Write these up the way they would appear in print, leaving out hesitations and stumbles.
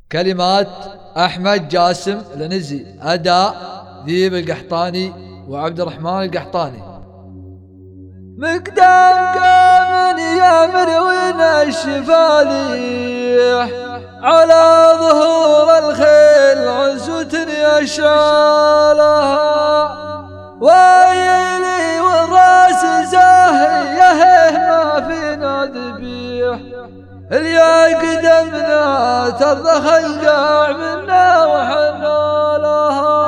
كلمات أحمد جاسم العنزي، أداء ذيب القحطاني وعبد الرحمن القحطاني. مقدام كامن يا مروين الشفاليح، على ظهور الخيل عزوة يشالها، ويلي والراس زاهية ما فينا ذبيح، اللي قدمنا ترضخ القاع منا وحنا لها.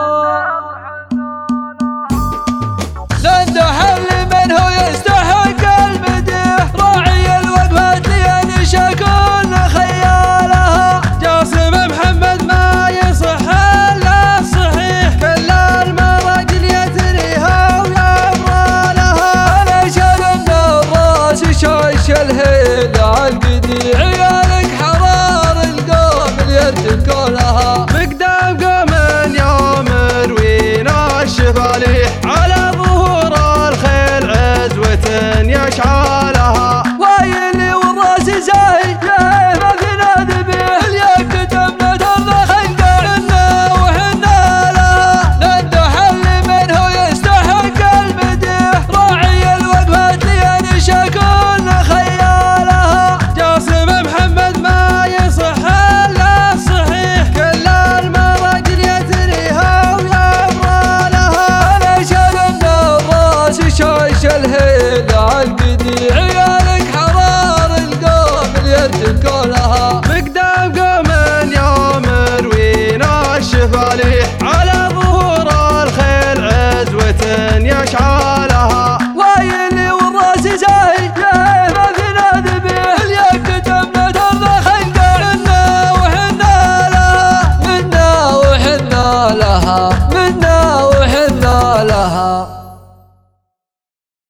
نندح اللي منه يستحق المديح، راعي الوقفات لينشا كل خيالها، جاسم محمد ما يصح الا الصحيح، كل المراجل يتريها ويبرى لها. انا شلنا الراس شاش الهيل عالقديع، عيالك حرار القوم يرتكولها. مقدام قوم يا مروين الشفاليح، على ظهور الخيل عزوة يشعلها، ويلي والراس زاهي ما فينا ذبيح، اللي قدمنا ترضخ القاعنا وحنا لها. نندح اللي منه يستحق المديح، راعي الوقفات لينشا كل خيالها، جاسم محمد ما يصح الا الصحيح، كل المراجل يتريها ويبرى لها. انا شلنا الراس شاش الهيل عالقديع، عيالك حرار القوم يرتكولها. مقدام قوم يا مروين الشفاليح، على ظهور الخيل عزوة يشعلها، ويلي والراس زاهي ما فينا ذبيح، اللي قدمنا ترضخ القاعنا وحنا لها. منا وحنا لها، منا وحنا لها.